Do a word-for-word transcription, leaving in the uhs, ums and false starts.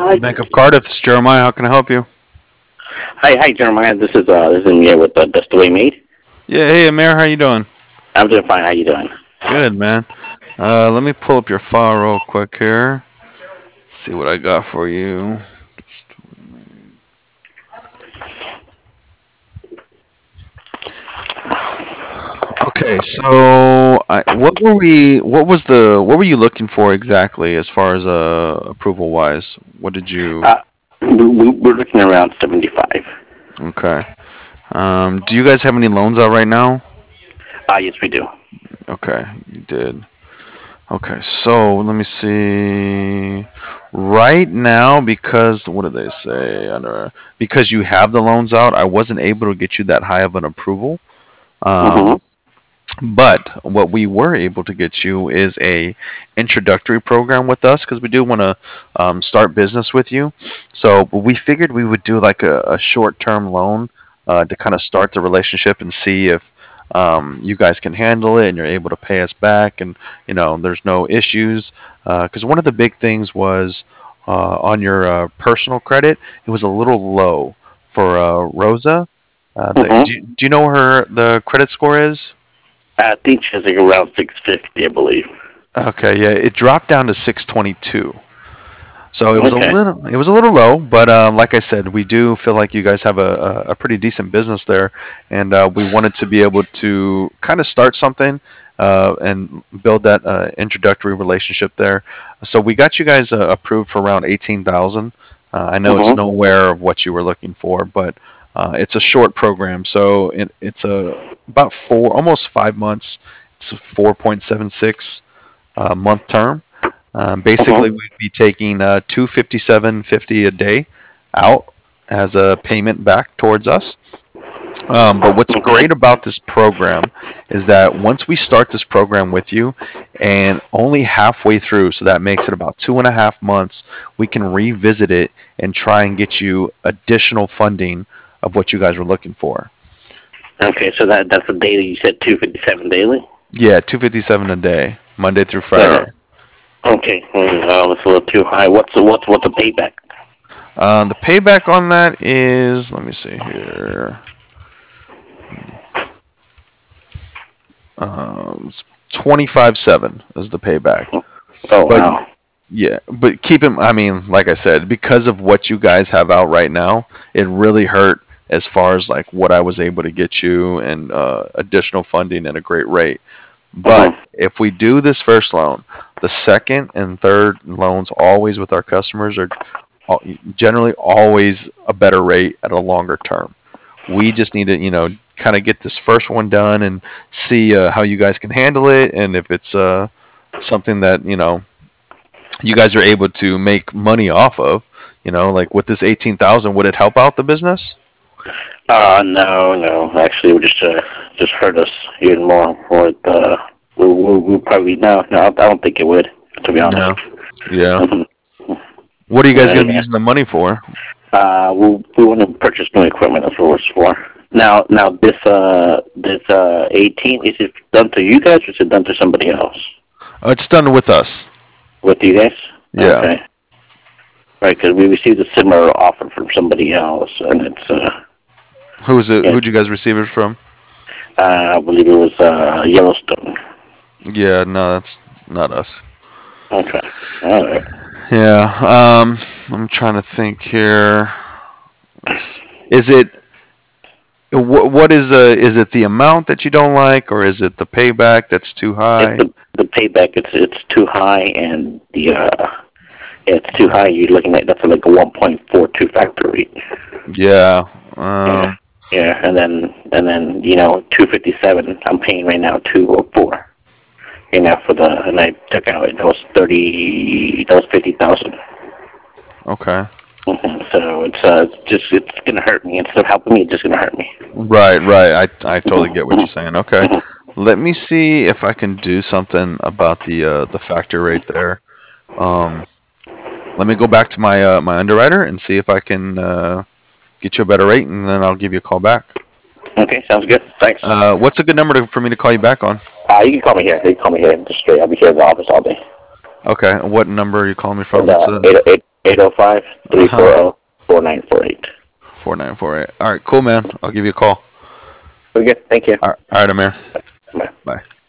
Bank of Cardiff, this is Jeremiah. How can I help you? Hi, hi, Jeremiah. This is uh, this is Amir with uh, That's the Way Made. Yeah, hey Amir, how you doing? I'm doing fine. How you doing? Good, man. Uh, let me pull up your file real quick here. See what I got for you. Okay, so I, what were we? What was the? What were you looking for exactly, as far as uh, approval wise? What did you? Uh, we, we- we're looking around seventy-five. Okay. Um, do you guys have any loans out right now? Ah, yes, we do. Okay, you did. Okay, so let me see. Right now, because what did they say? Under because you have the loans out, I wasn't able to get you that high of an approval. Mm-hmm. Um, but what we were able to get you is a introductory program with us because we do want to um, start business with you. So we figured we would do like a, a short term loan uh, to kind of start the relationship and see if um, you guys can handle it and you're able to pay us back and you know there's no issues. Because one of the big things was uh, on your uh, personal credit, it was a little low for uh, Rosa. Uh, the, Mm-hmm. do, you- do you know what her the credit score is? I think she's like around six fifty, I believe. Okay, yeah, it dropped down to six twenty-two. So it was a Okay. little, it was a little low, but um, like I said, we do feel like you guys have a, a, a pretty decent business there, and uh, we wanted to be able to kind of start something uh, and build that uh, introductory relationship there. So we got you guys uh, approved for around eighteen thousand. Uh, I know it's Mm-hmm. nowhere of what you were looking for, but uh, it's a short program, so it, it's a about four, almost five months. It's a four point seven six uh, month term. Um, basically, Mm-hmm. we'd be taking uh, two fifty seven fifty a day out as a payment back towards us. Um, but what's great Mm-hmm. about this program is that once we start this program with you, and only halfway through, so that makes it about two and a half months, we can revisit it and try and get you additional funding of what you guys were looking for. Okay, so that that's the daily. You said two fifty seven daily. Yeah, two fifty seven a day, Monday through Uh, Friday. okay. Mm, um, it's a little too high. What's the what's what's the payback? Uh, the payback on that is, let me see here. Um, twenty five seven is the payback. Oh But wow. yeah, but keep in, I mean, like I said, because of what you guys have out right now, it really hurt as far as like what I was able to get you and uh, additional funding at a great rate. But Mm-hmm. if we do this first loan, the second and third loans always with our customers are al- generally always a better rate at a longer term. We just need to, you know, kind of get this first one done and see uh, how you guys can handle it, and if it's uh, something that you know you guys are able to make money off of. You know, like with this eighteen thousand, would it help out the business? Uh, no, no. Actually, it would just uh, just hurt us even more. With uh, we we we probably no, no. I don't think it would, to be honest. No. Yeah. Mhm. What are you guys Yeah, going to be yeah. using the money for? Uh, we we want to purchase new equipment. That's what it's for. Now, now this uh this uh eighteen, is it done to you guys or is it done to somebody else? Uh, it's done with us. With you guys? Yeah. Okay. Right, because we received a similar offer from somebody else, and it's uh, Who's it? it, Who'd you guys receive it from? uh I believe it was uh Yellowstone. Yeah. No, that's not us. Okay. All right. Yeah. Um, I'm trying to think here. Is it what? What is uh? Is it the amount that you don't like, or is it the payback that's too It's high? the the payback. It's it's too high, and the uh, it's too high. You're looking at that's like a one point four two factor rate. Yeah. Yeah, Um. yeah, and then and then you know two fifty seven. I'm paying right now two oh four. You know for the and I took out that was thirty. That was fifty thousand. Okay. Mm-hmm. So it's uh it's just it's gonna hurt me instead of helping me. It's just gonna hurt me. Right, right. I I totally get Mm-hmm. what you're saying. Okay. Mm-hmm. Let me see if I can do something about the uh the factor rate there. Um let me go back to my uh my underwriter and see if I can uh get you a better rate and then I'll give you a call back. Okay, sounds good. Thanks. Uh what's a good number to, for me to call you back on? Uh, you can call me here. You can call me here. Just straight. I'll be here in the office all day. Okay. What number are you calling me And from? It's uh, uh eight eight eight zero five, three four zero, four nine four eight. four nine four eight. All right, cool, man. I'll give you a call. Very good. Thank you. All right, all right, Amir. Bye. Bye.